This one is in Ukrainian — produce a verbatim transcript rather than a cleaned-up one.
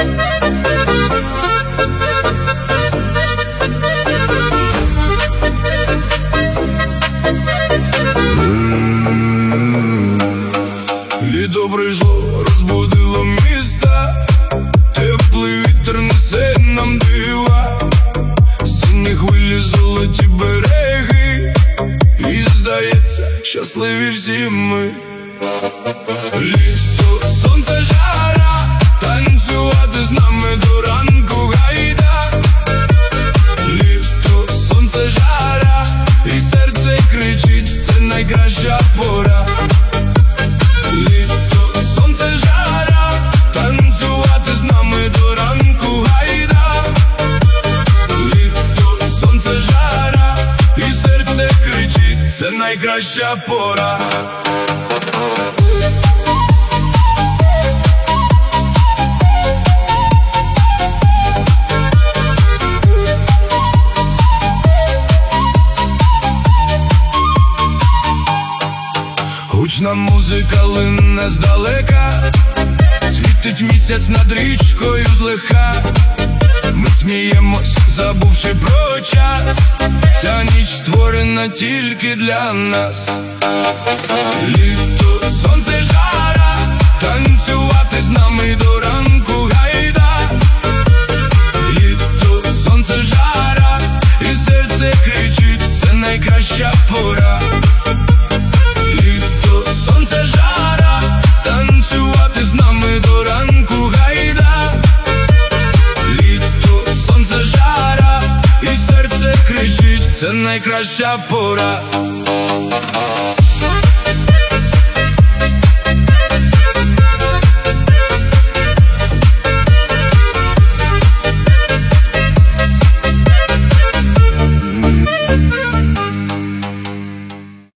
Літо прийшло, розбудило міста, теплий вітер несе нам дива, сині хвилі, золоті береги, і здається, щасливі всі ми. Літо, сонце, жара, танцювати з нами до ранку гайда. Літо, сонце, жара, і серце кричить, це найкраща пора. Літо, сонце, жара, танцювати з нами до ранку гайда. Літо, сонце, жара, і серце кричить, це найкраща пора. Гучна музика лине здалека, світить місяць над річкою злегка. Ми сміємось, забувши про час, ця ніч створена тільки для нас. Літо, сонце, жара, танцювати з нами до ранку гайда. Літо, сонце, жара, і серце кричить, це найкраща пора. Літо, сонце, жара, танцювати з нами до ранку гайда. Літо, сонце, жара, і серце кричить, це найкраща пора.